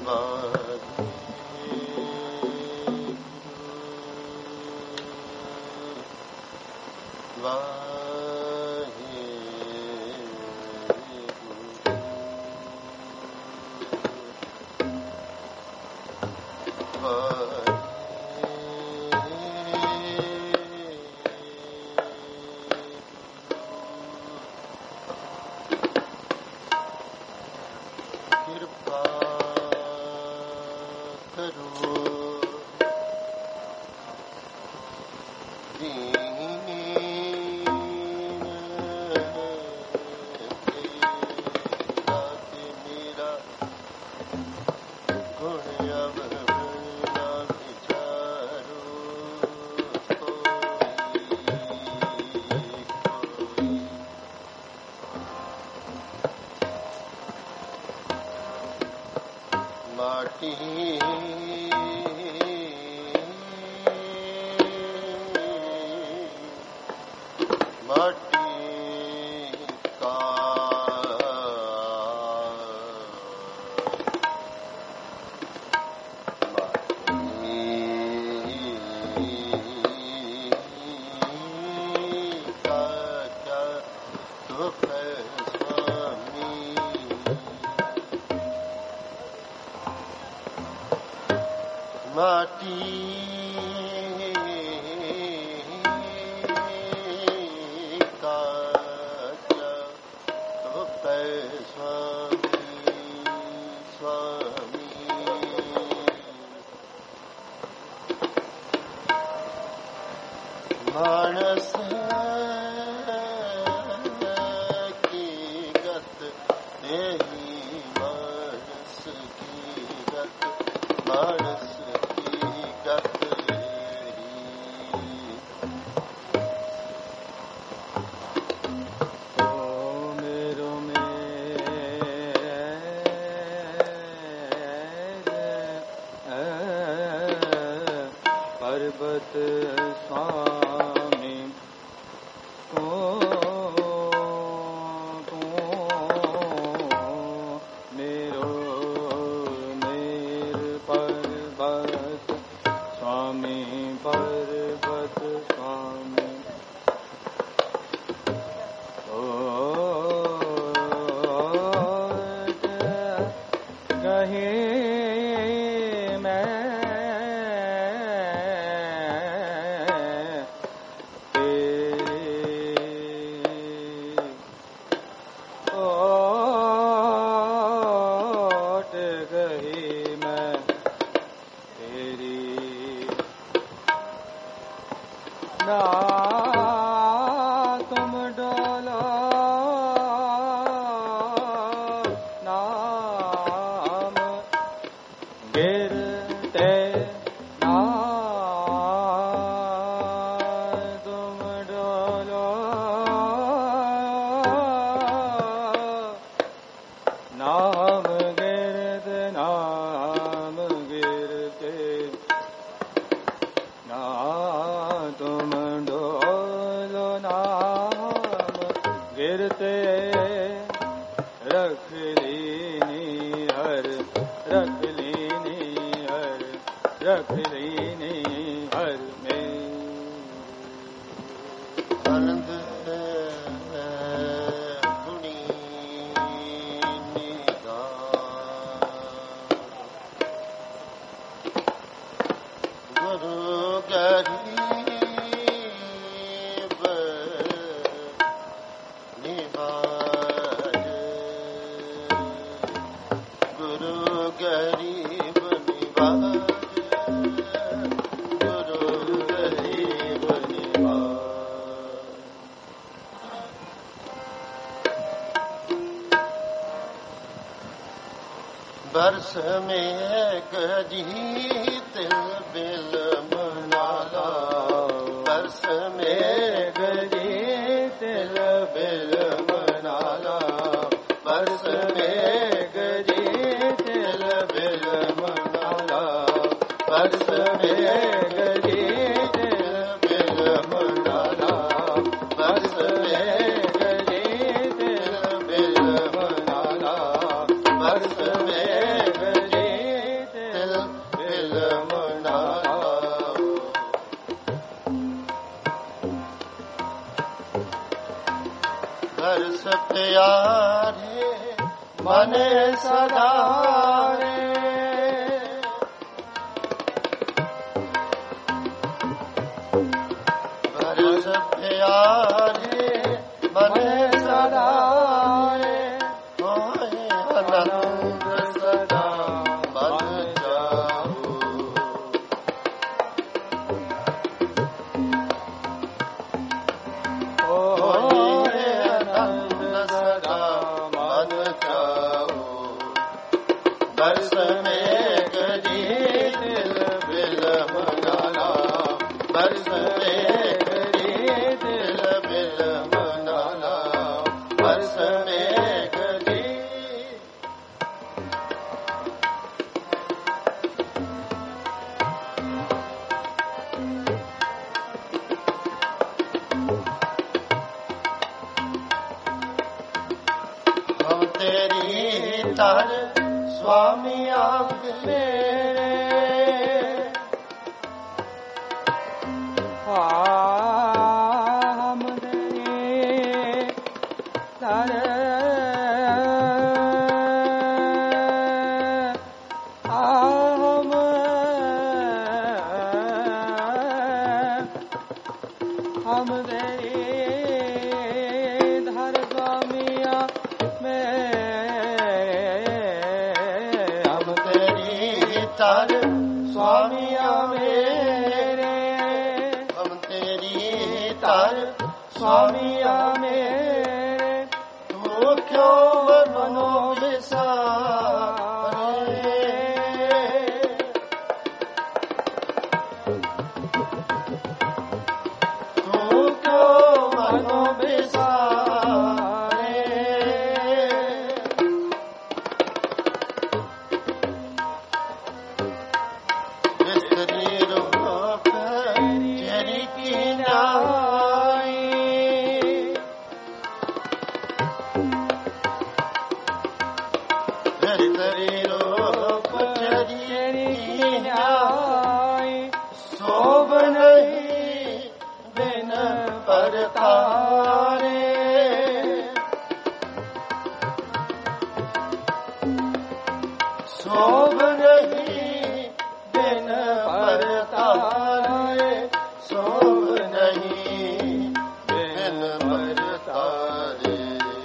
बरस में गजी तिल बिल मनाला, बरस में गजी तिल बिल मनाला, बरस में गजी तिल बिल मनाला, बरस में गजी तिल बिल मनाला, बरस में गजी तिल बिल मनाला, बरस में गजी ਪਿਆਰੇ ਮਨ ਸਦਾਰੇ ਬਰਸ ਪਿਆਰੇ ਮਨ ਸਦਾਰੇ ਹੋਏ ਆਨੰਦ ਸਦਾ ਮਨ ਜਾਓ ਹੋਏ ਆਨੰਦ ਸਦਾ ਮਨ ਜਾਓ ਬਰਸ ਮੇਘ ਜੀ ਦਿਲ ਬਿਲ ਮਨਾਲਾ ਬਰਸ ਮੇਘ ਜੀ ਦਿਲ ਬਿਲ ਮਨਾਲਾ ਬਰਸ ਮੇਘ ਜੀ ਹਮ ਤੇਰੀ ਤਰ स्वामी आंग मेरे हम तेरे तर हम तेरे धर स्वामिया तर स्वामिया मेरे हम तेरी तर स्वामिया मेरे तू क्यों मनो विसारे तू क्यों मनो विसारे शोभ नहीं बिन परतारे शोभ नहीं बिन परतारे शोभ नहीं बिन परतारे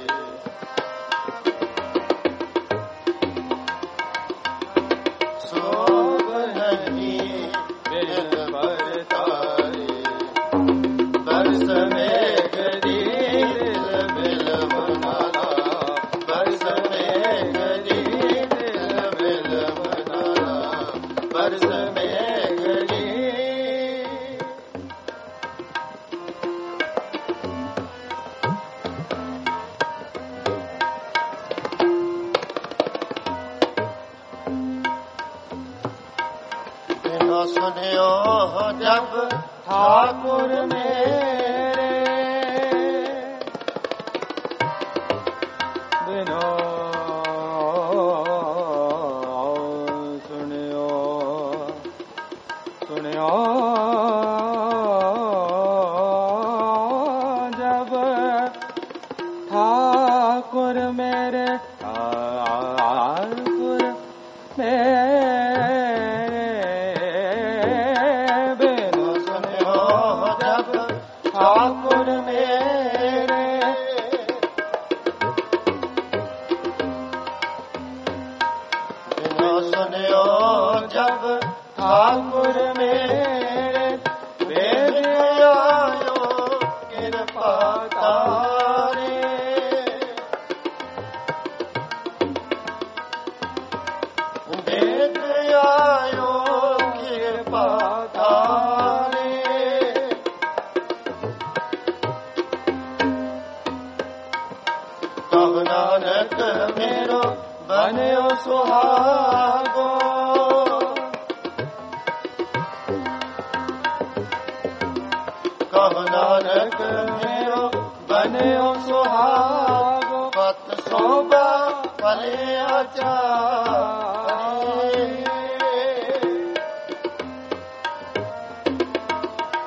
शोभ नहीं बिन परतारे बरस मेघ जी दिल बिल मनाला बरस मेघ जी दिल बिल मनाला बरस मेघ जी बिना सुनियो जब ठाकुर मेरे बिना सुनियो सुनियो जब ठाकुर मेरे ठाकुर मेरे बिना सुनियो जब ठाकुर मेरे बिना सुनियो जब ठाकुर मेरे वेद आयो कृपा तारे वेद आयो कृपा तारे तब नानक मेरो बन्यो सुहागो कब नानक मेरो बन्यो सुहागो पत शोभा भले आचारे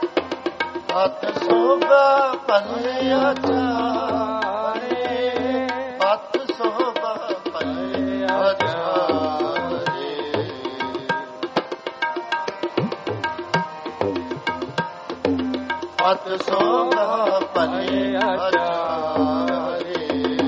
पत शोभा भले आचारे ਪਤ ਸੋਭਾ ਭਲੇ ਆਚਾਰੇ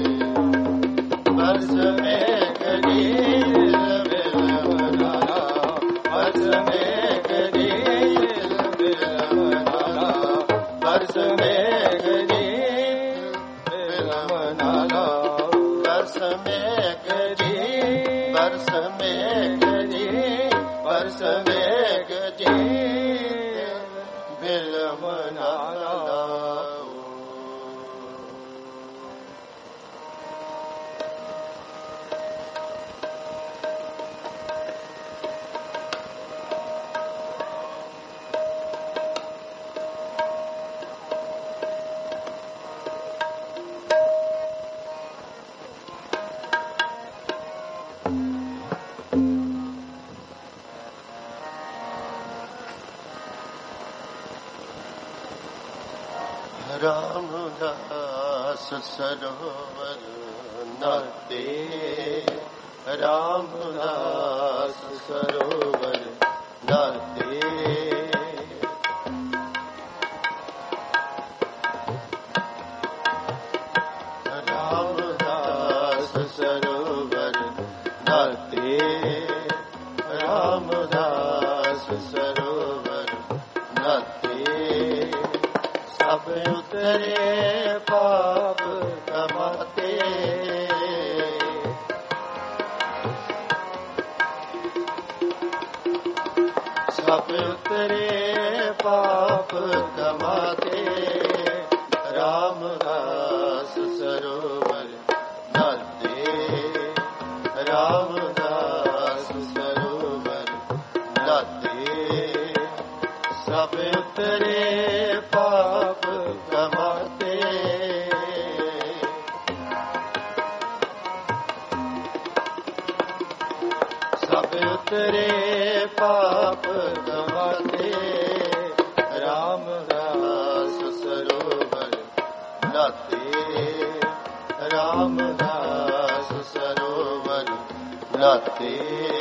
ਬਰਸ ਮੇਘ ਨੀਲ ਬਿਲਵਨਾਲਾ ਬਰਸ ਮੇਘ ਨੀਲ ਬਿਲਵਨਾਲਾ ਬਰਸ ਮੇਘ ਨੀਲ ਬਿਲਵਨਾਲਾ ਬਰਸ ਮੇਘ ਨੀਲ ਬਰਸ ਮੇਘ ਨੀਲ ਬਰਸ ਮੇਘ ਨੀਲ ਬਿਲਵਨਾਲਾ ਰਾਮਦਾਸ ਸਰੋਵਰ ਨਾਤੇ ਰਾਮਦਾਸ ਸਰੋਵਰ ਨਾਤੇ ਰਾਮਦਾਸ ਸਰੋਵਰ ਨਾਤੇ ਰਾਮਦਾਸ ਸਰੋਵਰ ਨਾਤੇ ਸਭ ਉਤਰੇ ਪਾਪ ਕਮਾਤੇ ਸਭ ਉਤਰੇ ਪਾਪ ਕਮਾਤੇ ਰਾਮਦਾਸ ਸਰੋਵਰ ਨਾਤੇ ਰਾਮਦਾਸ ਸਰੋਵਰ ਨਾਤੇ ਸਭ ਉਤਰੇ ਪਾਪ ਕਮਾਤੇ ਸਭ ਉਤਰੇ ਪਾਪ ਕਮਾਤੇ ਰਾਮਦਾਸ ਸਰੋਵਰ ਨਾਤੇ ਰਾਮਦਾਸ ਸਰੋਵਰ ਨਾਤੇ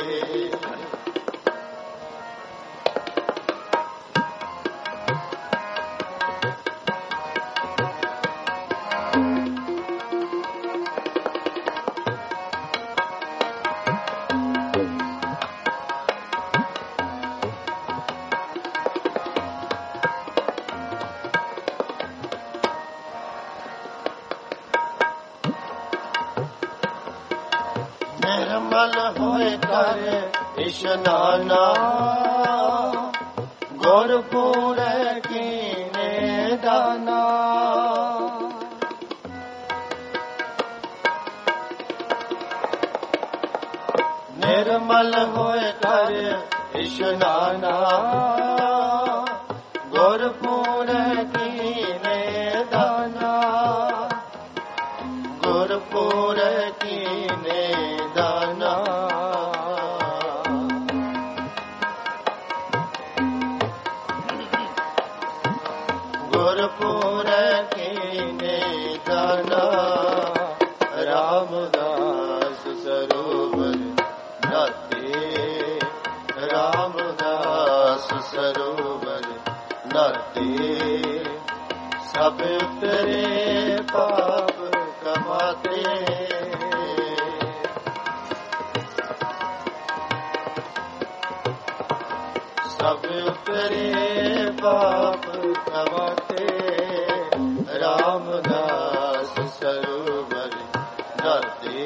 ਨਿਰਮਲ ਹੋਏ ਕਰ ਇਸ਼ਨਾਨਾ ਗੁਰ ਪੂਰੇ ਕੀਨੇ ਦਾਨਾ ਨਿਰਮਲ ਹੋਏ ਕਰ ਇਸ਼ਨਾਨਾ ਗੁਰ ਪੂਰੇ ਕੀਨੇ ਦਾਨਾ ਗੁਰ ਪੂਰੇ ਕੀਨੇ ਦਾਨਾ ਗੁਰ ਪੂਰੇ ਕੀਨੇ ਦਾਨਾ ਰਾਮਦਾਸ ਸਰੋਵਰ ਨਾਤੇ ਰਾਮਦਾਸ ਸਰੋਵਰ ਨਾਤੇ ਸਭ ਉਤਰੇ ਪਾਪ ਕਮਾਤੇ ਸਭ ਉਤਰੇ ਪਾਪ ਕਮਾਤੇ ਰਾਮਦਾਸ ਸਰੋਵਰ ਨਾਤੇ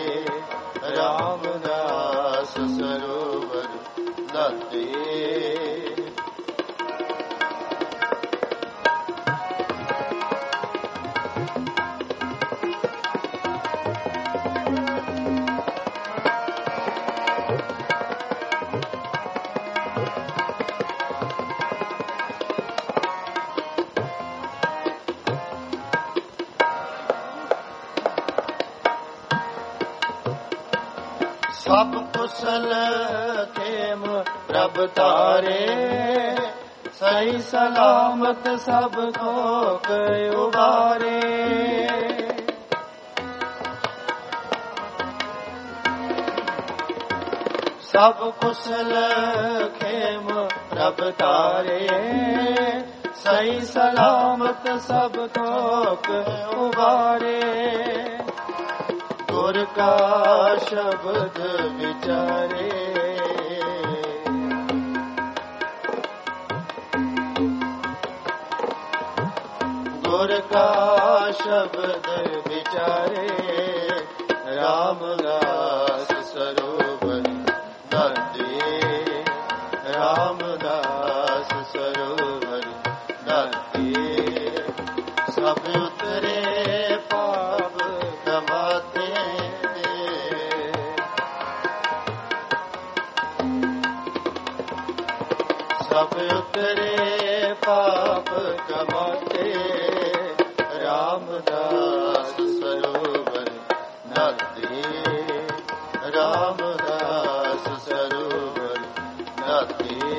ਰਾਮਦਾਸ ਸਰੋਵਰ ਨਾਤੇ ਸਭ ਕੁਸਲ ਖੇਮ ਪ੍ਰਭ ਤਾਰੇ ਸਹੀ ਸਲਾਮਤ ਸਭ ਕੋਕ ਉਬਾਰੇ ਸਭ ਕੁਸਲ ਖੇਮ ਪ੍ਰਭ ਤਾਰੇ ਸਹੀ ਸਲਾਮਤ ਸਭ ਥੋਕ ਉਬਾਰੇ। ਗੁਰ ਕਾ ਸ਼ਬਦ ਵਿਚਾਰੇ, ਗੁਰ ਕਾ ਸ਼ਬਦ ਵਿਚਾਰੇ। ਰਾਮਦਾਸ ਸਰੋਵਰ ਨਦੀ, ਰਾਮਦਾਸ ਸਰੋਵਰ ਨਦੀ। ਸਭ ਉਤਰੇ ਪਾਪ ਕਮਾਤੇ, ਸਭ ਉਤਰੇ ਪਾਪ ਕਮਾਤੇ। ਰਾਮਦਾਸ ਸਰੋਵਰ ਨਦੀ, ਰਾਮਦਾਸ ਸਰੋਵਰ ਨਦੀ।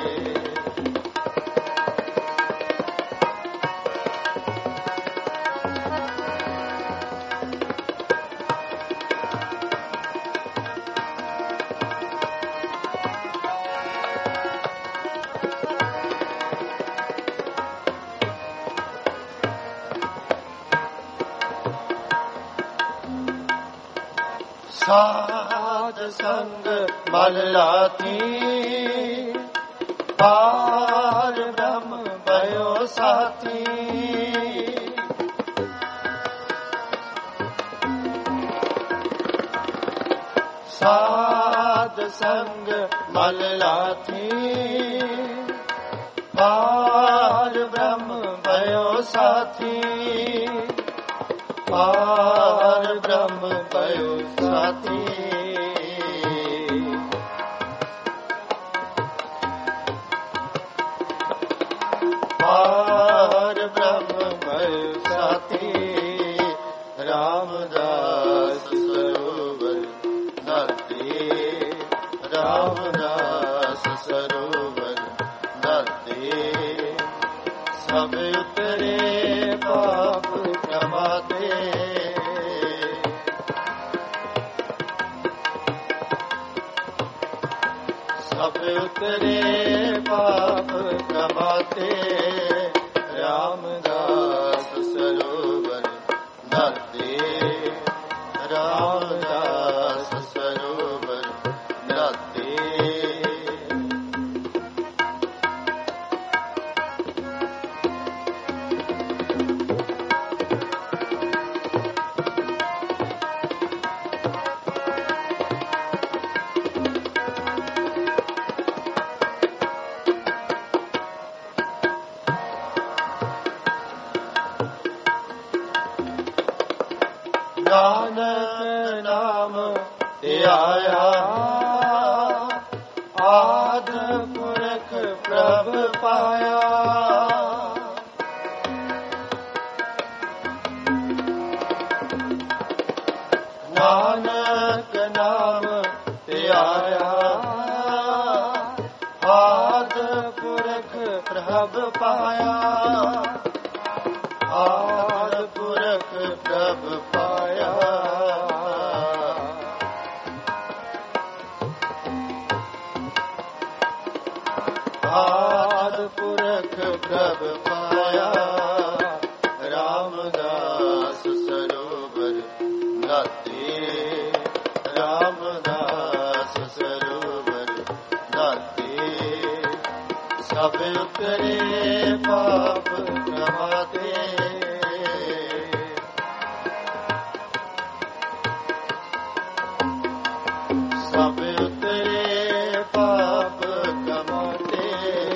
ਸਾਧ ਸੰਗ ਮਲ ਲਾਥੀ, ਪਾਰ ਬ੍ਰਹਮ ਭਇਓ ਸਾਥੀ। ਸਾਧ ਸੰਗ ਮਲ ਲਾਥੀ, ਪਾਰ ਬ੍ਰਹਮ ਭਇਓ ਸਾਥੀ। ਪਾਰ ਬ੍ਰਹਮ ਭਇਓ ਸਾਥੀ। ਪਾਰ ਬ੍ਰਹਮ ਭਇਓ ਸਾਥੀ। ਰਾਮਦਾਸ ਸਰੋਵਰ ਨਦੀ, ਰਾਮਦਾਸ ਸਰੋਵਰ ਨਦੀ। ਸਭ ਉਤਰੇ ਪਾਪ ਕਮਾਤੇ, ਸਭ ਉਤਰੇ ਪਾਪ ਕਮਾਤੇ। ਰਾਮਦਾਸ ਸਰੋਵਰ ਨਦੀ, ਰਾਮਦਾਸ ਸਰੋਵਰ ਨਦੀ। ਨਾਨਕ ਨਾਮ ਧਿਆਇਆ, ਆਦ ਪੁਰਖ ਪ੍ਰਭ ਪਾਇਆ। ਨਾਨਕ ਨਾਮ ਧਿਆਇਆ, ਆਦ ਪੁਰਖ ਪ੍ਰਭ ਪਾਇਆ। ਆਦ ਪੁਰਖ ਪ੍ਰਭ ਪਾਇਆ। ਆਦ ਪੁਰਖ ਪ੍ਰਭ ਪਾਇਆ। ਰਾਮਦਾਸ ਸਰੋਵਰ ਨਦੀ, ਰਾਮਦਾਸ ਸਰੋਵਰ ਨਦੀ। ਸਭ ਉਤਰੇ ਪਾਪ ਕਮਾਤੇ, ਸਭ ਉਤਰੇ ਪਾਪ ਕਮਾਤੇ।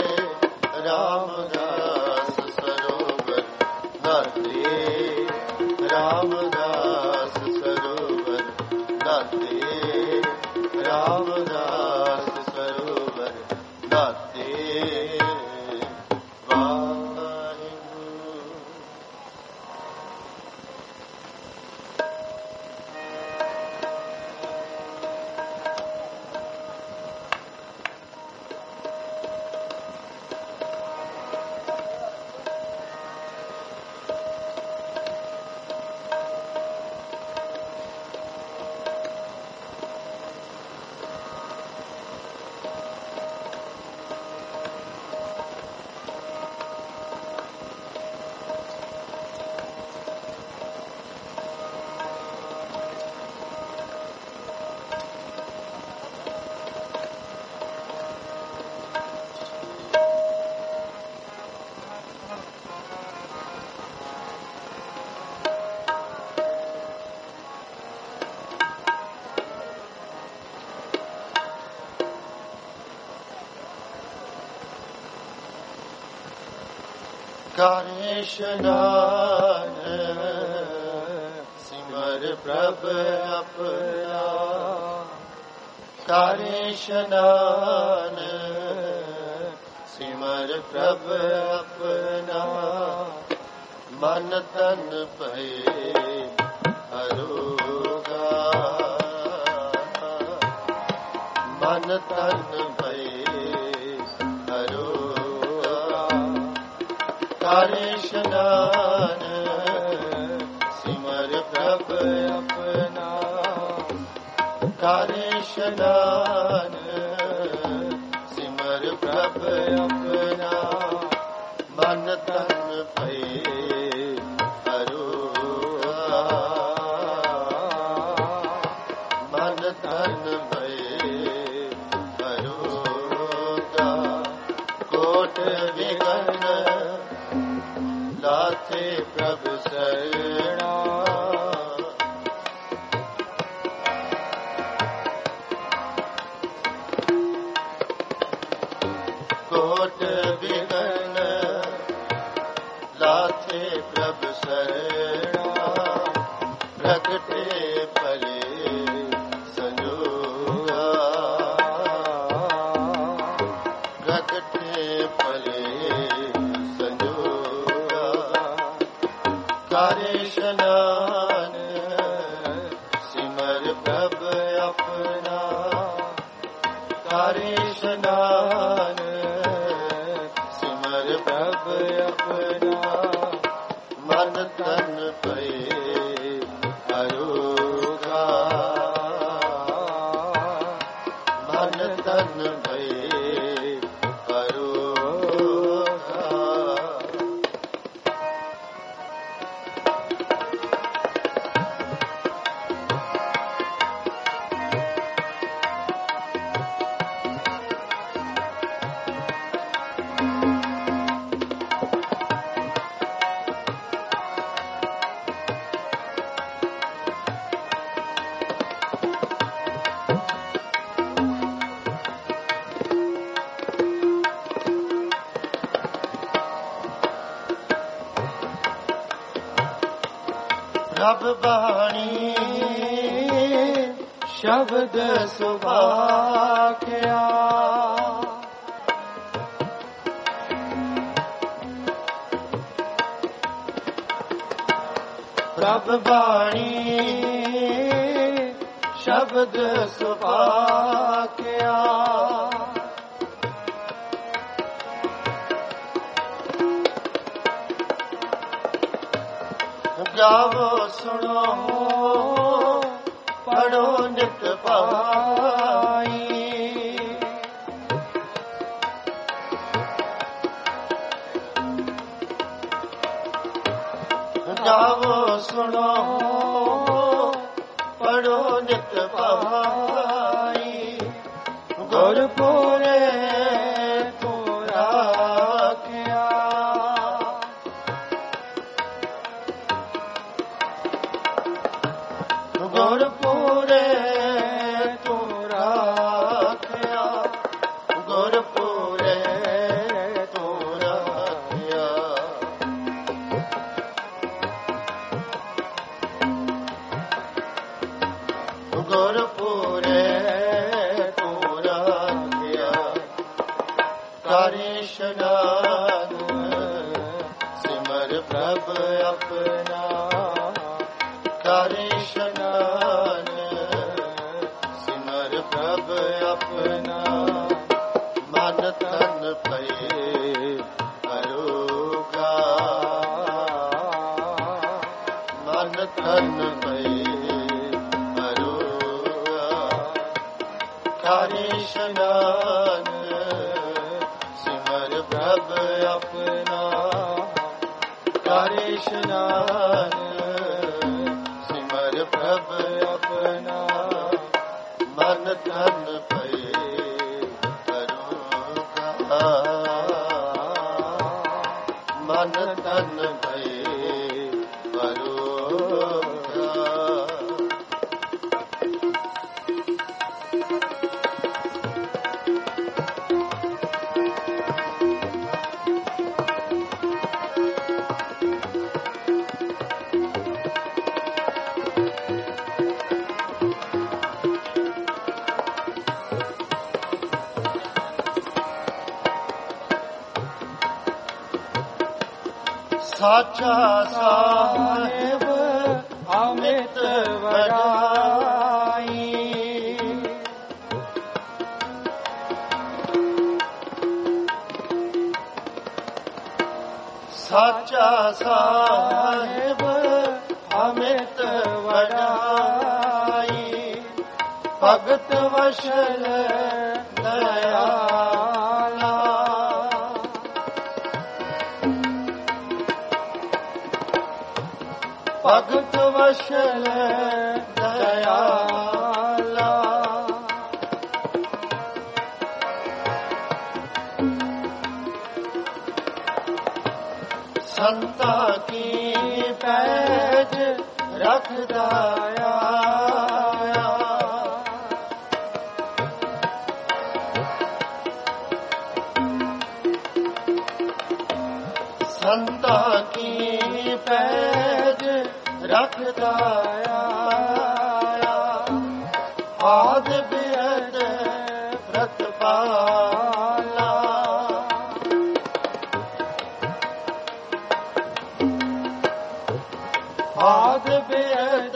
ਰਾਮਦਾਸ ਸਰੋਵਰ ਨਦੀ, ਰਾਮਦਾਸ ਸਰੋਵਰ ਨਦੀ। ਰਾਮਦਾਸ ਸਰੋਵਰ ਨਦੀ। ਵਾਹਿਗੁਰੂ। ਕਰ ਇਸ਼ਨਾਨ ਸਿਮਰ ਪ੍ਰਭ ਆਪਣਾ ਕਰ ਇਸ਼ਨਾਨ ਸਿਮਰ ਪ੍ਰਭ ਆਪਣਾ ਮਨ ਤਨ ਭਏ ਹਰੋਗਾ ਮਨ ਤਨ ਭਏ ਹਰੋਗਾ ਕਰ ਇਸ਼ਨਾਨ ਸਿਮਰ ਪ੍ਰਭ ਆਪਣਾ ਕਰ ਇਸ਼ਨਾਨ ਸਿਮਰ ਪ੍ਰਭ ਆਪਣਾ ਮਨ ਤਨ ਭਏ ਹਰੋਗਾ ਮਨ ਤਨ ਭਏ ਹਰੋਗਾ ਕੋਟ ਵਿਗਨ ਲਾਥੇ ਪ੍ਰਭ ਸਰਣਾ ਕੋਟ ਵਿਗਨ ਲਾਥੇ ਪ੍ਰਭ ਸਰਣਾ ਪ੍ਰਗਟੇ ਭਲੇ ਸੰਜੋਗਾ ਪ੍ਰਗਟੇ ਭਲੇ ਸੰਜੋਗਾ ਕਰ ਇਸ਼ਨਾਨ ਸਿਮਰ ਪ੍ਰਭ ਆਪਣਾ ਕਰ ਇਸ਼ਨਾਨ ਸਿਮਰ ਪ੍ਰਭ ਆਪਣਾ ਮਨ ਤਨ ਭਏ ਹਰੋਗਾ ਮਨ ਤਨ ਭਏ ਹਰੋਗਾ ਪ੍ਰਭ ਬਾਣੀ ਸ਼ਬਦ ਸੁਭਾਖਿਆ ਪ੍ਰਭ ਬਾਣੀ ਸ਼ਬਦ ਸੁਭਾਖਿਆ ਗਾਵੋ ਸੁਣੋ ਪੜੋ ਨਿਤ ਪਾਈ ਗਾਵੋ ਸੁਣੋ ਪੜੋ ਨਿਤ ਪਾਈ ਗੁਰਪੁਰੇ ਤੂੰ ਰਾਖਿਆ ਗੁਰਪੁਰੇ ਤੂੰ ਰਾਖਿਆ ਗੁਰਪੁਰੇ ਤੂੰ ਰਾਖਿਆ ਗੁਰਪੁਰੇ ਤੂੰ ਰਾਖਿਆ ਕਰ ਇਸ਼ਨਾਨ ਸਿਮਰ ਪ੍ਰਭ ਆਪਣਾ ਕਰ ਇਸ਼ਨਾਨ ਸਿਮਰ ਪ੍ਰਭ ਆਪਣਾ ਮਨ ਤਨ ਭਏ ਹਰੋਗਾ ਮਨ ਤਨ ਭਏ ਹਰੋਗਾ ਕਰ ਇਸ਼ਨਾਨ ਸਿਮਰ ਪ੍ਰਭ ਆਪਣਾ ਕਰ ਇਸ਼ਨਾਨ ਸਿਮਰ ਪ੍ਰਭ ਆਪਣਾ ਮਨ ਤਨ ਭਏ ਹਰੋਗਾ ਮਨ ਤਨ ਭਏ ਹਰੋਗਾ ਸਾਚਾ ਸਾਹਿਬ ਅਮਿਤ ਵਡਾਈ। ਸਾਚਾ ਸਾਹਿਬ ਅਮਿਤ ਵਡਾਈ। ਭਗਤ ਵਸ਼ਲ ਦਇਆਲਾ। ਭਗਤ ਵਸ਼ਲ ਦਇਆਲਾ। ਸੰਤਾ ਕੀ ਪੈਜ ਰੱਖਦਾ ਆਇਆ। ਸੰਤਾ ਕੀ ਪੈਜ ਰੱਖਦਾ ਆਇਆ। ਆਦ ਬਿਅਦ ਪ੍ਰਤਪਾਲਾ। ਆਦ ਬਿਅਦ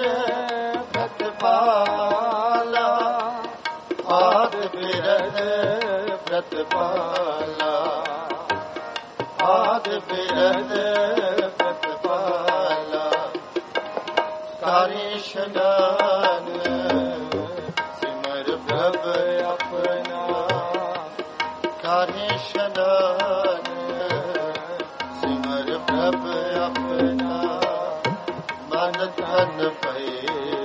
ਪ੍ਰਤਪਾਲਾ। ਆਦ ਬਿਅਦ ਪ੍ਰਤਪਾਲਾ। ਆਦ ਬਿਅਦ ਪ੍ਰਤਪਾਲਾ। ਕਰਿ ਇਸ਼ਨਾਨ ਸਿਮਰ ਪ੍ਰਭ ਆਪਣਾ। ਕਰਿ ਇਸ਼ਨਾਨ ਸਿਮਰ ਪ੍ਰਭ ਆਪਣਾ। ਮਨ ਤਨ ਪਏ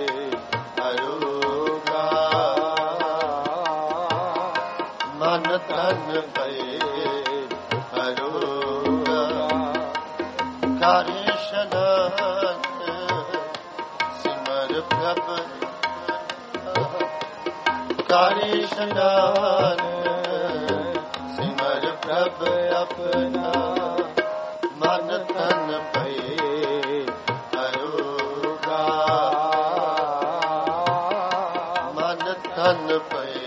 ਅਰੋਗਾ। ਮਨ ਤਨ ਪਏ ਅਰੋਗਾ। ਕਰਿ ਇਸ਼ਨਾਨ ਸਿਮਰ ਪ੍ਰਭ। ਕਰਿ ਇਸ਼ਨਾਨ ਸਿਮਰ ਪ੍ਰਭ ਆਪਣਾ। ਮਨ ਤਨ ਪਏ ਅਰੋਗਾ। ਮਨ ਤਨ ਪਏ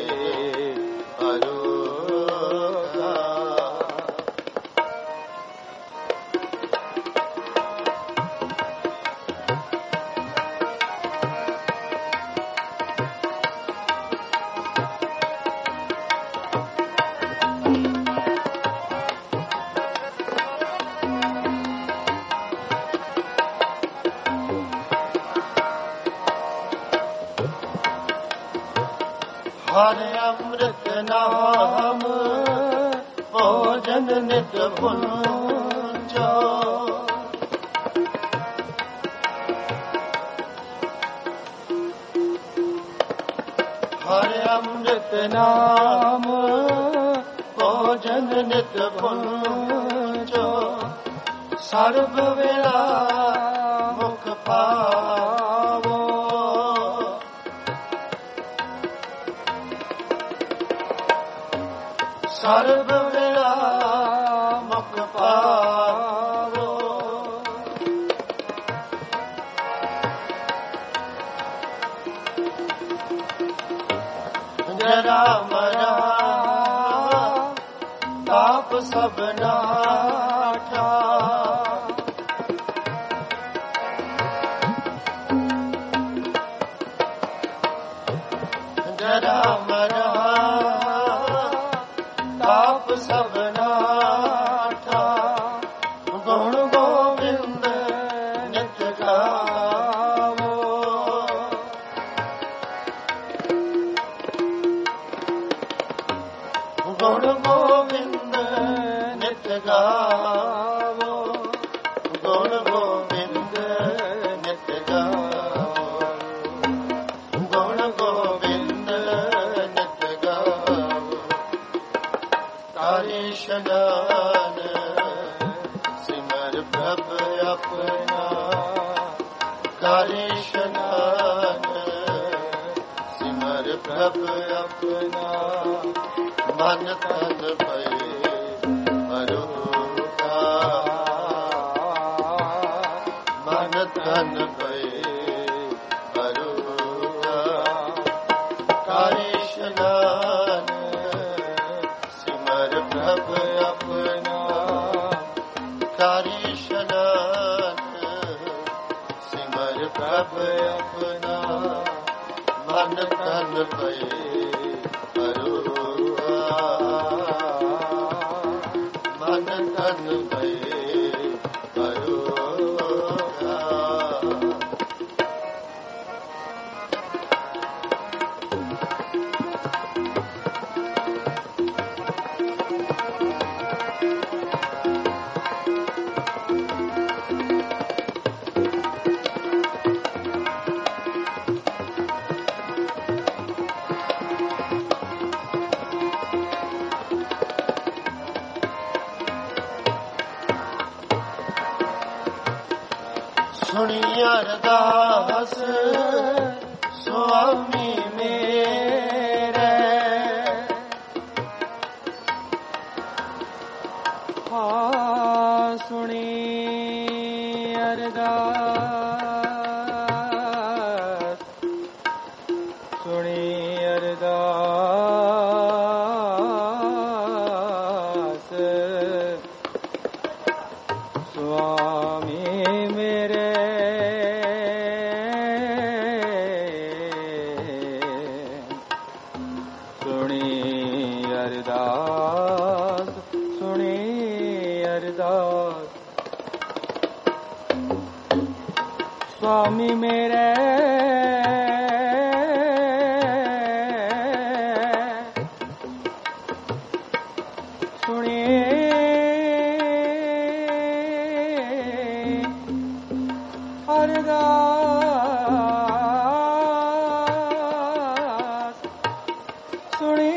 ਅਰੋਗਾ। ਹਰ ਅੰਮ੍ਰਿਤ ਨਾਮ ਭੋਜਨ ਨਿਤ ਭੁੰਜੋ। ਹਰ ਅੰਮ੍ਰਿਤ ਨਾਮ ਭੋਜਨ ਨਿਤ ਭੁੰਜੋ। ਸਰਬ ਵੇਲਾ ਮੁਖ ਪਾਵੋ। ਸਰਬ ਵੇਲਾ ਮੁਖ ਪਾਵੋ। ਜਰਾ ਮਰਾ ਤਾਪ ਸਭ ਨਾਠਾ। ਜਰਾ ਮਰਾ ਤਾਪ ਸਭ ਨਾਠਾ। ਗੁਣ ਗੋਬਿੰਦ ਨਿਤ ਗਾਵੋ। ਗੁਣ ਗੋਬਿੰਦ ਨਿਤ ਗਾਵੋ। ਗੁਣ ਗੋਬਿੰਦ ਨਿਤ ਗਾਵੋ। ਗੁਣ ਗੋਬਿੰਦ ਨਿਤ ਗਾਵੋ। ਕਰਿ ਇਸ਼ਨਾਨ ਸਿਮਰ ਪ੍ਰਭ ਆਪਣਾ। ਕਰਿ ਇਸ਼ਨਾਨ ਸਿਮਰ ਪ੍ਰਭ ਆਪਣਾ। ਮਨ ਤਨ ਪਏ ਅਰੋਗਾ। ਮਨ ਤਨ ਪਏ ਅਰੋਗਾ। ਕਰਿ ਇਸ਼ਨਾਨ ਸਿਮਰ ਪ੍ਰਭ ਆਪਣਾ। ਕਰਿ ਇਸ਼ਨਾਨ ਤਨ ਪਏ ਅਰੋਗਾ ਮਨ ਤਨ ਪਏ ਅਰੋਗਾ ਸੁਣੀ ਅਰਦਾਸ ਸੁਆਮੀ ਮੇਰੇ ਸੁਣੀ ਅਰਦਾਸ ਸੁਣੀ ਅਰਦਾਸ ਸੁਆਮੀ ਮੇਰੇ ਸੁਣੀ ਅਰਦਾਸ ਸੁਣੀ ਅਰਦਾਸ ਸੁਆਮੀ ਮੇਰੇ ਸੁਣੀ ਅਰਦਾਸ ਸੁਣੀ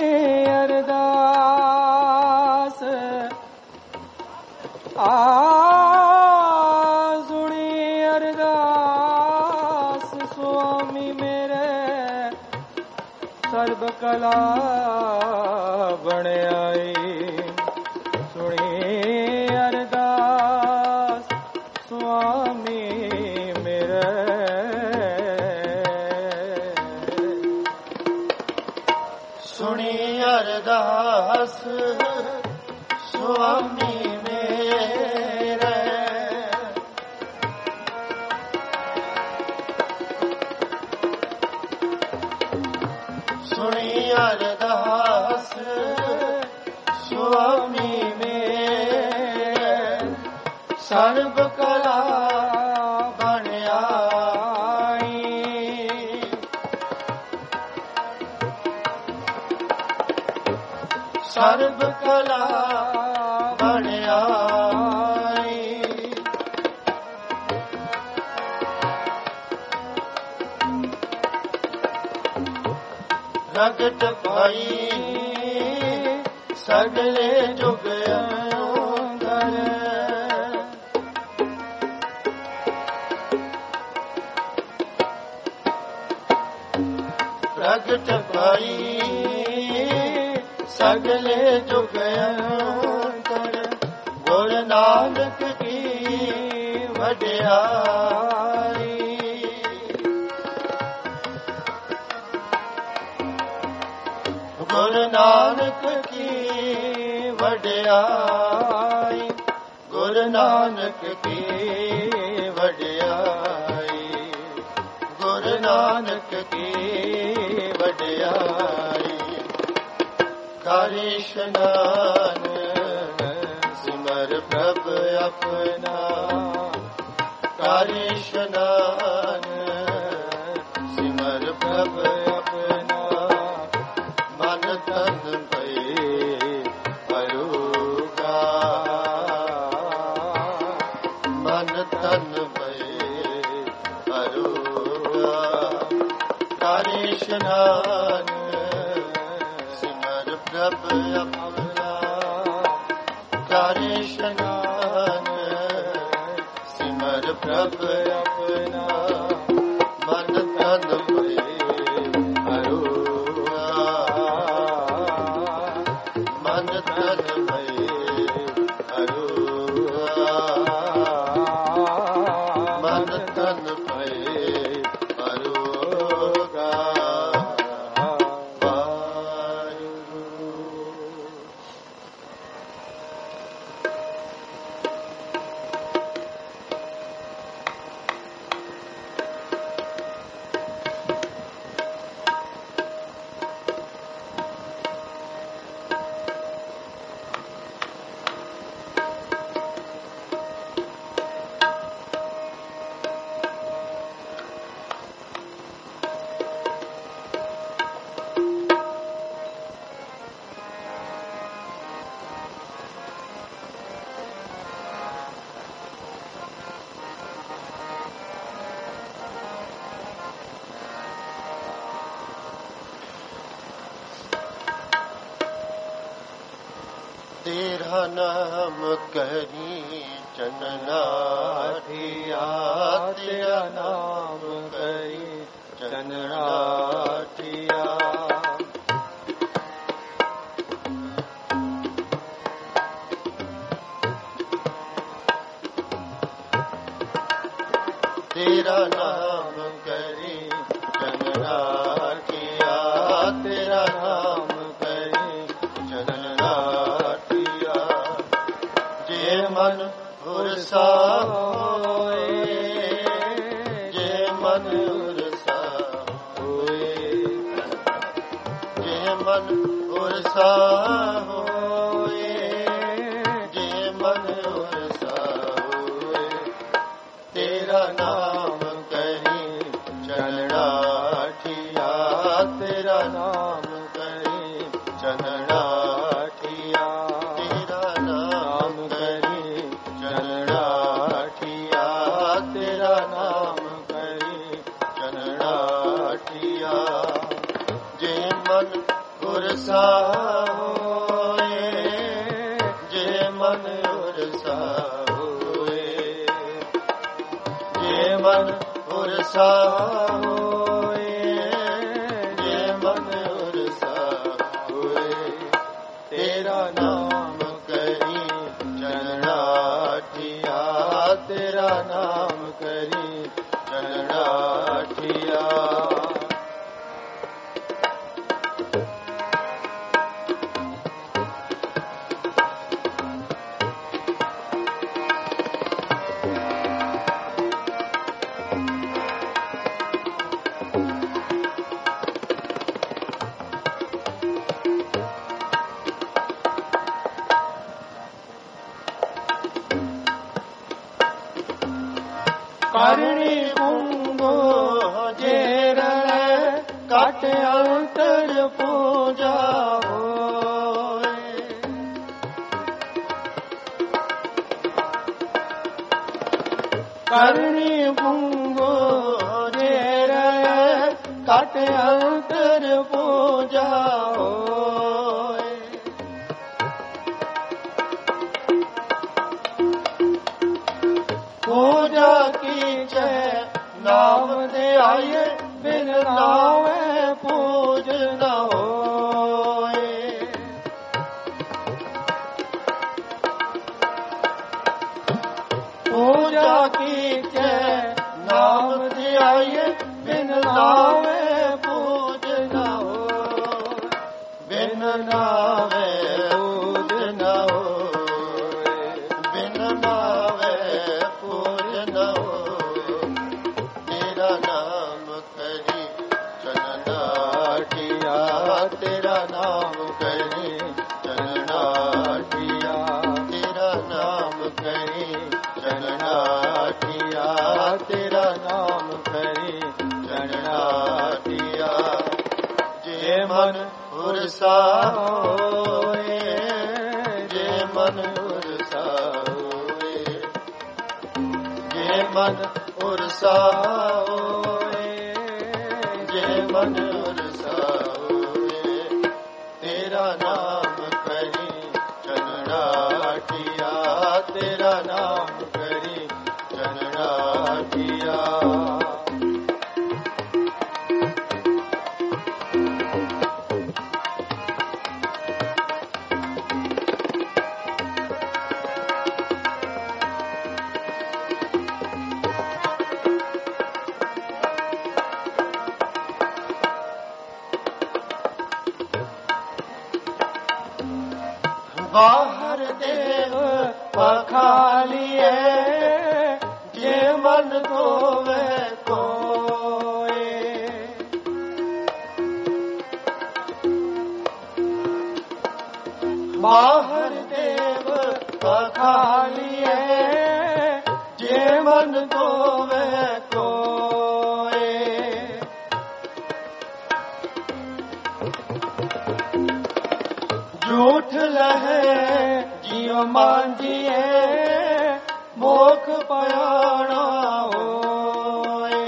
ਅਰਦਾਸ ਸੁਣੀ ਅਰਦਾਸ ਸੁਆਮੀ ਮੇਰੇ ਸਰਬ ਕਲਾ ਬਣਾਈ ਸੁਣੀ ਅਰਦਾਸ ਸੁਆਮੀ ਮੇਰੇ ਸੁਣੀ ਅਰਦਾਸ ਸੁਆਮੀ ਮੇਰੇ ਸੁਣੀ ਅਰਦਾਸ ਸੁਆਮੀ ਮੇਰੇ ਸਰਬ ਕਲਾ ਬਣਾਈ ਸਰਬ ਕਲਾ ਬਣਾਈ ਰਗਟ ਪਾਈ ਸਗਲੇ ਜੁਗ ਅੰਦਰ ਪ੍ਰਗਟ ਪਾਈ ਸਗਲੇ ਜੁਗ ਅੰਤਰ ਗੁਰ ਨਾਨਕ ਕੀ ਵਡਿਆਈ ਗੁਰ ਨਾਨਕ ਕੀ ਵਡਿਆਈ ਗੁਰ ਨਾਨਕ ਕੀ ਵਡਿਆਈ ਗੁਰ ਨਾਨਕ ਕੀ ਵਡਿਆਈ ਕਰ ਇਸ਼ਨਾਨ ਸਿਮਰ ਪ੍ਰਭ ਆਪਣਾ ਕਰ ਇਸ਼ਨਾਨ ਸਿਮਰ ਪ੍ਰਭ ਆਪਣਾ ਮਨ ਤਨ ਪਏ ਅਰੋਗਾ ਮਨ ਤਨ ਪਏ ਅਰੋਗਾ ਕਰ ਇਸ਼ਨਾਨ ਪ੍ਰਭ ਆਪਣਾ ਕਰ ਇਸ਼ਨਾਨ ਸਿਮਰ ਪ੍ਰਭ ਆਪਣਾ ਮਨ ਤਨ ਪਏ ਅਰੋਗਾ ਮਨ ਤਨ ਪਏ ਅਰੋਗਾ ਮਨ ਤਨ ਪਏ ਅਰੋਗਾ तेरा नाम करी चननाठिया, तेरा नाम करी चननाठिया। तेरा नाम करी चननाठिया, तेरा नाम करी चननाठिया। जे मन उरसा होए, जे मन उरसा होए, जे मन उरसा होए, जे मन उरसा होए। तेरा नाम करी चननाठिया, तेरा नाम करी चननाठिया, तेरा नाम करी चननाठिया, तेरा नाम करी चननाठिया। जे मन उरसा होए, जे मन उरसा होए, जे मन उरसा होए, जे मन उरसा होए। तेरा नाम करी चननाठिया, तेरा नाम करी चननाठिया। करणी कुंगो जेर काट अंतर पूजा होए। करणी कुंगो जेर काट अंतर पूजा होए। पूजा की जय नाम दे आये, बिन नावे पूज न होए। पूजा की जय नाम दे आये, बिन नावे पूज न होए। बिन नावे पूज न होए, बिन नावे पूज न होए। तेरा नाम करी चननाठिया, तेरा नाम करी चननाठिया, तेरा नाम करी चननाठिया, तेरा नाम करी चननाठिया। जे मन उरसा होए, जे मन उरसा होए, जे मन उरसा होए, जे मन उरसा होए। तेरा नाम करी चननाठिया, तेरा नाम करी चननाठिया। बाहर देव पखालिए, जे मन धोवे कोए। बाहर देव पखालिए, जे मन धोवे कोए। झूठ लहे जियो मांझिए, मोख पयाणा होए।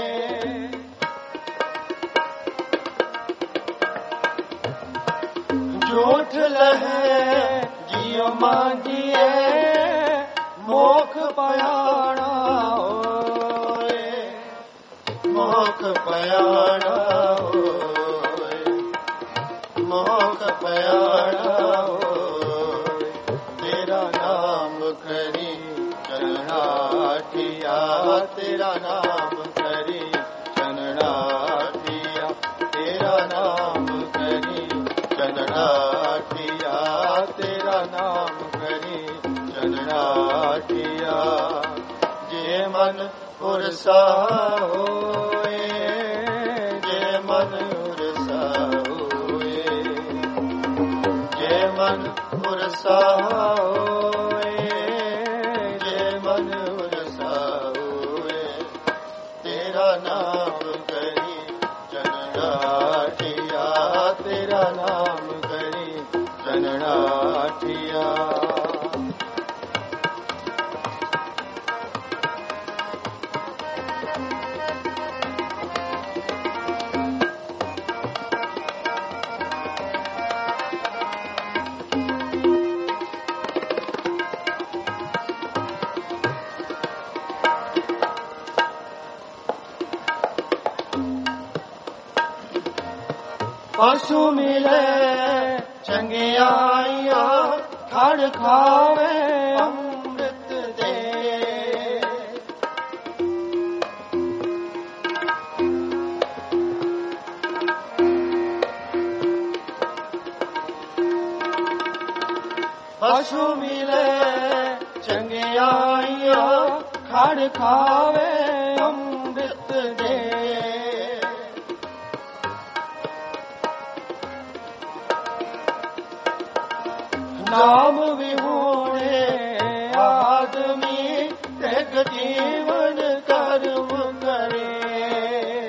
झूठ लहे जियो मांझिए मोख पयाणा होए, मोख पयाणा होए, मोख पयाणा होए, तेरा नाम करी चरणाठिया, तेरा नाम करी चरणाठिया, तेरा नाम करी चरणाठिया, तेरा नाम करी चरणाठिया। जे मन उरसा होए, जे मन उरसा होए, जे मन उरसा होए, जे मन उरसा होए, तेरा नाम करी चरणाठिया, तेरा नाम करी चरणाठिया। पशु मिले चंगियाइया, खड़ खावे अमृत दे। पशु मिले चंगियाइया, खड़ खावे अमृत दे। नाम विहूणे आदमी एक जीवन कर्म करे।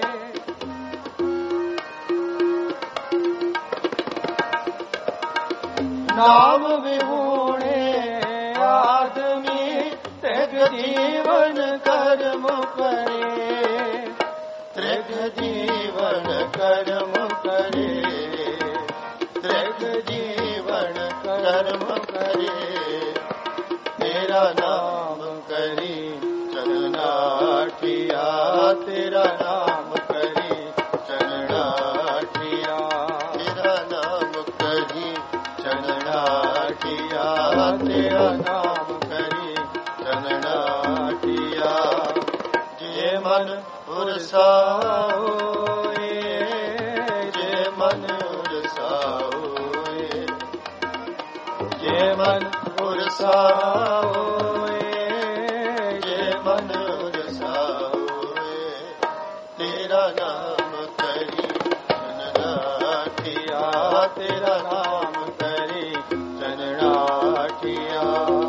नाम विहूणे आदमी एक जीवन कर्म करे, त्रिक जीवन कर्म करे, त्रिक जीवन कर्म करे, तेरा नाम करी चरणाठिया, तेरा नाम करी चरणाठिया, तेरा नाम करी चरणाठिया, तेरा नाम करी चरणाठिया। जे मन उरसा होए, जे मन उरसा होए, जे मन उरसा होए, जे मन उरसा होए, तेरा नाम करी चरणाठिया, तेरा नाम करी चरणाठिया।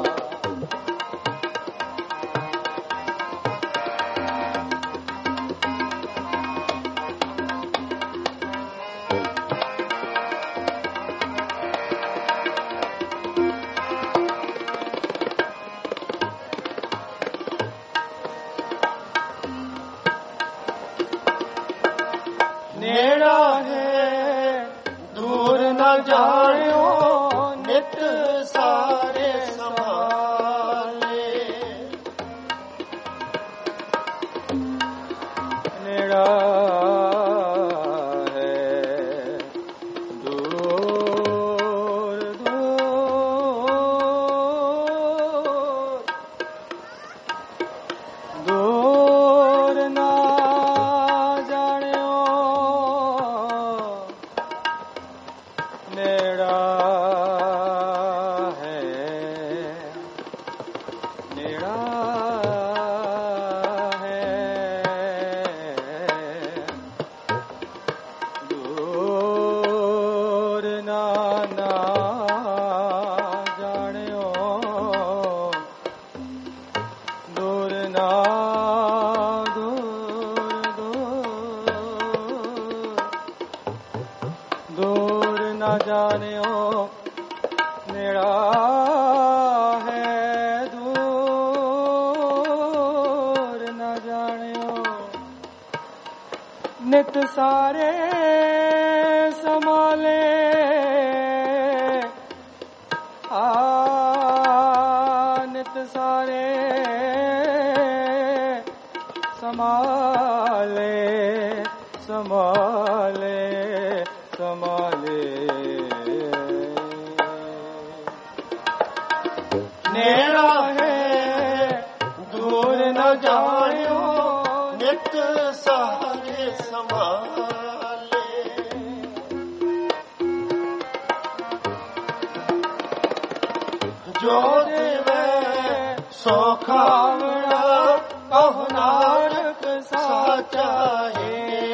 नेड़ा है दूर न जायो, नित सारे संभाले। नेड़ा है दूर दूर दूर ना नेड़ा है, नेड़ा है दूर ना जानियो, दूर ना दूर न जानियो, नेड़ा है दूर न जानियो। नित सारे संभाले आ ਵਾਲੇ ਨੇੜਾ ਹੈ ਦੂਰ ਨ ਜਾਣਿਓ ਨਿਤ ਸਾਰੇ ਸੰਭਾਲੇ ਜੋ ਦੇਵੇ ਸੋ ਖਾਵਣਾ ਕਹੁ ਨਾਨਕ ਸਾਚਾ ਹੈ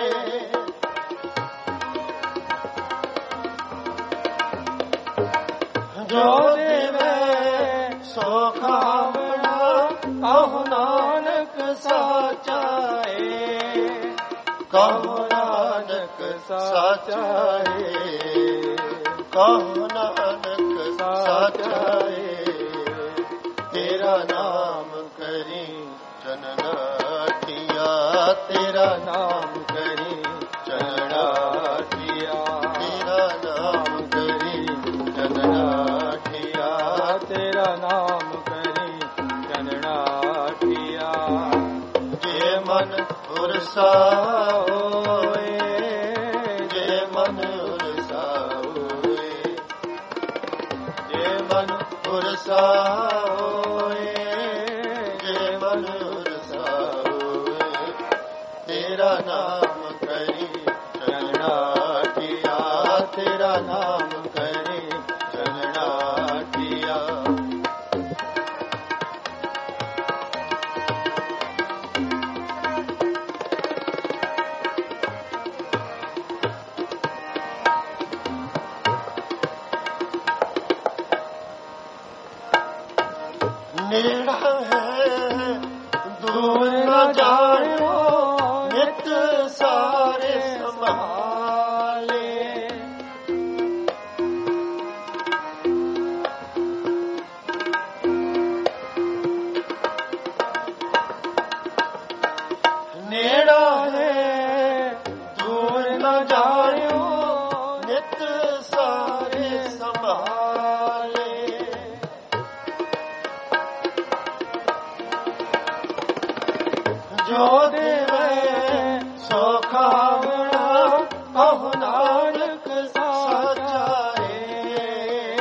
ਜੋ ਦੇਵੇ ਸੋ ਖਾਵਣਾ ਕਹੁ ਨਾਨਕ ਸਾਚਾ ਹੈ ਕਹੁ ਨਾਨਕ ਸਾਚਾ ਹੈ ਕਹੁ ਨਾਨਕ ਸਾਚਾ ਹੈ ਤੇਰਾ ਨਾਮ ਕਰੀ ਚਨਨਾਟਿਆ ਤੇਰਾ ਨਾਮ ਕਰੀ ਚਨਨਾਟਿਆ ਤੇਰਾ ਨਾਮ ਕਰੀ ਚਨਨਾਟਿਆ ਤੇਰਾ ਨਾਮ ਕਰੀ ਚਨਣਾਠੀਆ ਜੇ ਮਨ ਉਰਸਾ ਹੋਏ ਜੇ ਮਨ ਉਰਸਾ ਹੋਏ ਜੇ ਮਨ ਉਰਸਾ ਹੋਏ ਜੇ ਮਨ ਉਰਸਾ ਹੋਏ ਤੇਰਾ ਨਾਮ ਕਰੀ ਚਨਨਾਟਿਆ ਤੇਰਾ ਨਾਮ ਕਰੀ ਚਨਨਾਟਿਆ ਨੇੜਾ ਹੈ ਦੂਰ ਨ ਜਾਣਿਓ ਨਿਤ ਸਾਰੇ ਸੰਭਾਲੇ ਨੇੜਾ ਹੈ ਦੂਰ ਨ ਜਾਣਿਓ ਨਿਤ ਸਾਰੇ ਸੰਭਾਲੇ ਜੋ ਦੇਵੇ ਸੋ ਖਾਵਣਾ ਕਹੁ ਨਾਨਕ ਸਾਚਾ ਹੈ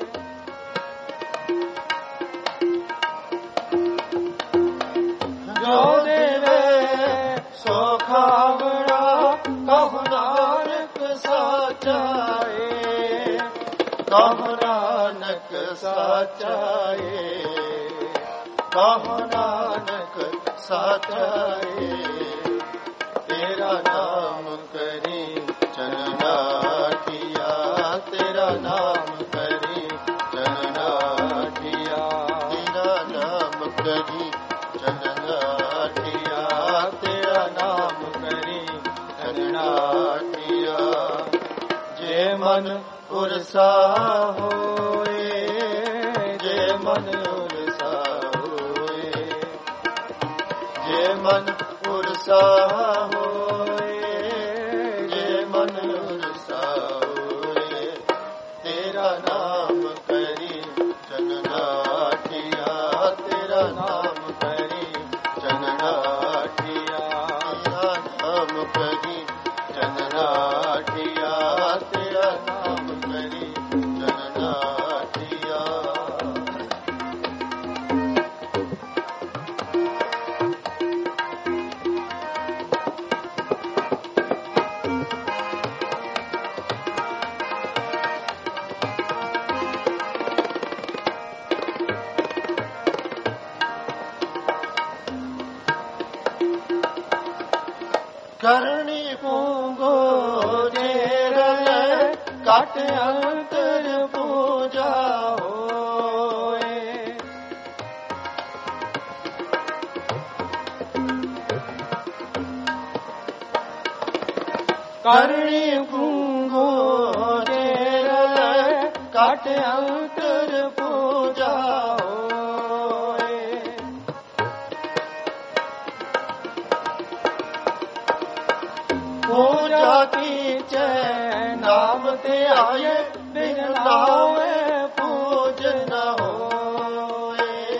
ਜੋ ਦੇਵੇ ਸੋ ਖਾਵਣਾ ਕਹੁ ਨਾਨਕ ਸਾਚਾ ਹੈ ਕਹੁ ਨਾਨਕ ਸਾਚਾ ਹੈ ਕਹੁ ਨਾਨਕ ਸਾਚਾ ਹੈ ਤੇਰਾ ਨਾਮ ਕਰੀ ਚਨਨਾਟਿਆ ਤੇਰਾ ਨਾਮ ਕਰੀ ਚਨਨਾਟਿਆ ਤੇਰਾ ਨਾਮ ਕਰੀ ਚਨਨਾਟਿਆ ਤੇਰਾ ਨਾਮ ਕਰੀ ਚਨਨਾਟਿਆ ਜੇ ਮਨ ਉਰਸਾ ਹੋਏ ਜੇ ਮਨ ਉਰਸਾ ਹੋਏ ਜੇ ਮਨ ਉਰਸਾ ਹੋਏ ਜੇ ਮਨ ਉਰਸਾ ਹੋਏ ਤੇਰਾ ਨਾਮ ਕਰੀ ਚਨਨਾਟਿਆ ਤੇਰਾ ਨਾਮ ਕਰੀ ਚਨਨਾਟਿਆ ਤੇਰਾ ਨਾਮ ਕਰੀ ਚਨਨਾਟਿਆ ਤੇਰਾ ਨਾਮ ਕਰੀ ਚਨਨਾਟਿਆ ਕਰਨੀ ਪੂੰਗੋ ਜੇਰਲ ਘਟ ਅੰਤਰ ਪੂਜਾ ਹੋਏ ਕਰਨੀ ਪੂੰਗੋ ਜੇਰਲ ਘਟ ਅੰਤਰ ਪੂਜਾ ਹੋਏ ਪੂਜਾ ਕੀਚੈ ਨਾਮ ਤੇ ਆਏ ਬਿਨ ਨਾਵੇ ਪੂਜ ਨ ਹੋਏ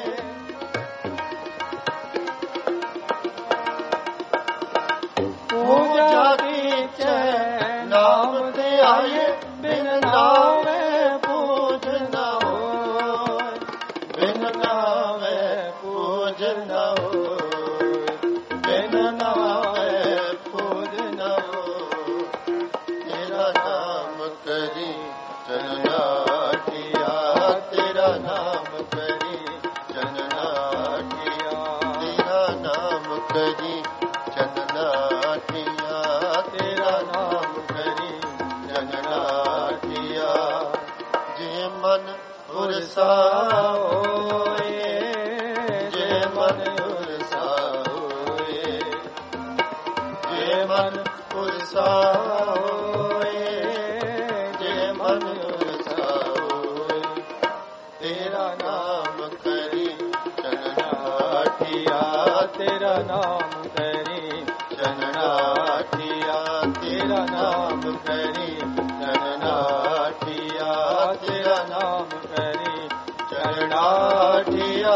ਪੂਜਾ ਕੀਚੈ ਨਾਮ ਤੇ ਆਏ ਬਿਨ ਨਾਵੇਂ ਪੂਜ ਨਾ ਹੋਏ, ਬਿਨ ਨਾਵੇਂ ਪੂਜ ਨਾ ਹੋਏ, ਬਿਨ ਨਾਵੇਂ ਪੂਜ ਨਾ ਹੋਏ। ਤੇਰਾ ਨਾਮ ਕਰੀ ਚਲਣਾ ਠਿਆ, ਤੇਰਾ ਨਾਮ ਕਰੀ ਚਲਣਾ ਠਿਆ, ਤੇਰਾ ਨਾਮ ਕਰੀ ਚਲਣਾ ਠਿਆ, ਤੇਰਾ ਨਾਮ ਕਰੀ ਚਲਣਾ ਠਿਆ। ਜੇ ਮਨ ਉਰਸਾ ਹੋਏ, ਜੇ ਮਨ ਉਰਸਾ ਹੋਏ, ਜੇ ਮਨ ਉਰਸਾ ਹੋਏ, ਜੇ ਮਨ ਉਰਸਾ ਹੋਏ। ਤੇਰਾ ਨਾਮ ਕਰੀ ਚਲਣਾ ਠਿਆ, ਤੇਰਾ ਨਾਮ ਕਰੀ ਚਲਣਾ ਠਿਆ, ਤੇਰਾ ਨਾਮ ਕਰੀ ਚਲਣਾ ਠਿਆ, ਤੇਰਾ ਨਾਮ ਕਰੀ ਚਲਣਾ ਠਿਆ।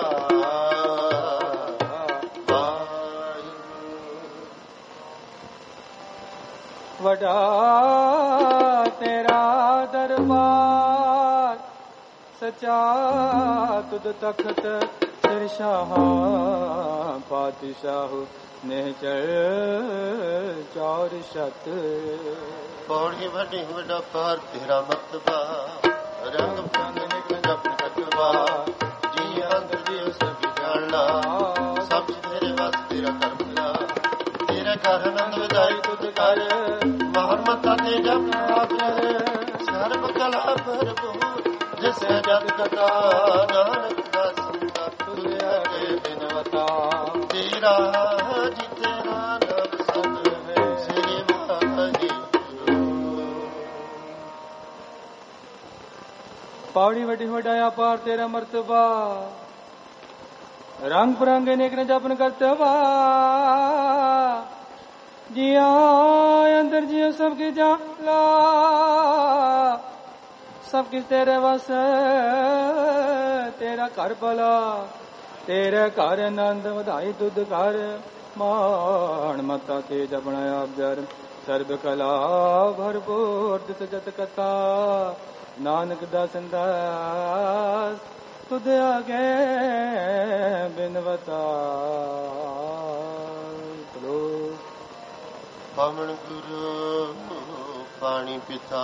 ਵਡਾ ਤੇਰਾ ਦਰਬਾਰ, ਸਚਾ ਤੁਧ ਤਖਤ ਸਿਰਸ਼ਾਹ, ਪਾਤਸ਼ਾਹ ਨਿਹਚਲ ਚੌਰ ਸ਼ਤ। ਪੌੜੀ ਵੱਡੀ ਵੱਡਾ ਪਾਰ ਤੇਰਾ ਮਰਤਬਾ, ਰੰਗ ਪੰਗ ਨਿਕ ਜਪ ਕਤਵਾ, ਜੀ ਅੰਦਰ ਜੀ ਸਭ ਜਾਣਨਾ, ਸਭ ਤੇਰੇ ਵਸ ਤੇਰਾ ਕਰਮ ਲਾ, ਤੇਰੇ ਘਰ ਆਨੰਦ ਵਧਾਈ ਤੁਧ ਕਰ, ਮਹਰ ਮਤਾ ਤੇ ਜਪ ਆਦਰ, ਸਰਬ ਕਲਾ ਭਰਪੂਰ ਜਿਸ ਜਦ ਕਥਾ, ਨਾਨਕ ਦਾ ਸੰਤਾ ਤੁਰਿਆ ਕੇ ਬਿਨਵਤਾ। ਤੇਰਾ ਜੀ ਤੇਰਾ ਨਾਮ ਸਤ ਹੈ, ਸ੍ਰੀ ਵਾਹਿਗੁਰੂ। ਪੌੜੀ ਵੱਡੀ ਵਡਾਇਆ ਪਾਰ ਤੇਰਾ ਮਰਤਬਾ, ਰੰਗ ਬਰੰਗੇ ਨੇਕ ਨ ਜਪਨ ਕਰਤਵਾ, ਜਿਆ ਅੰਦਰ ਜਿਉ ਸਭ ਕੀ ਜਾਲਾ, ਸਭ ਕਿਸ ਤੇਰੇ ਵਸ, ਤੇਰਾ ਘਰ ਭਲਾ, ਤੇਰੇ ਘਰ ਆਨੰਦ ਵਧਾਈ ਤੁਧ ਕਰ, ਮਾਣ ਮਤਾ ਤੇ ਜਪਣਾ ਆਪ ਜਰ, ਸਰਬ ਕਲਾ ਭਰਪੂਰ ਤਿਸ ਜਤ ਕਥਾ, ਨਾਨਕ ਦਾ ਸੰਦਾਸ ਤੁਧ ਆਗੇ ਬਿਨਵਤਾ। ਪਵਨ ਗੁਰੂ ਪਾਣੀ ਪਿਤਾ,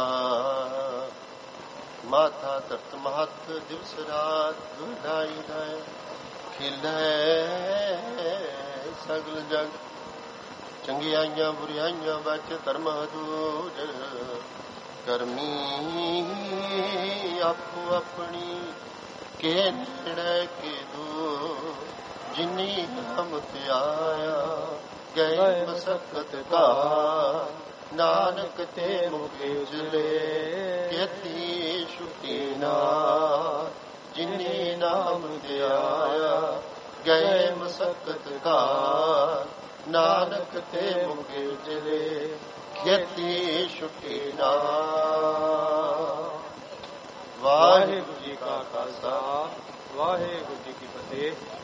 ਮਾਤਾ ਧਰਤ ਮਹਤ, ਦਿਵਸ ਰਾਤ ਗੁਰਦਾਈ ਦਾ, ਖਿਲੇ ਸਗਲ ਜਗ, ਚੰਗਿਆਈਆਂ ਬੁਰਿਆਈਆਂ ਬਚ ਧਰਮ ਹਦੂਰ, ਕਰਮੀ ਆਪੋ ਆਪਣੀ ਕੇ ਨੇੜੇ ਕੇ ਦੂਰ, ਜਿਨੀ ਨਾਮ ਤੇ ਆਇਆ ਗਏ ਮਸਕਤ ਕਾ, ਨਾਨਕ ਤੇ ਮੁਖ ਉਜਲੇ ਕੇਤੀ ਛੁਟੀ ਨਾ, ਜਿਨੀ ਨਾਮ ਤੇ ਆਇਆ ਗਏ ਮਸਕਤ ਕਾ, ਨਾਨਕ ਤੇ ਮੁਖ ਉਜਲੇ ਕੇਤੀ ਛੁਟੀ ਨਾ। ਵਾਹਿਗੁਰੂ ਜੀ ਕਾ ਖਾਲਸਾ, ਵਾਹਿਗੁਰੂ ਜੀ ਕੀ ਫਤਿਹ।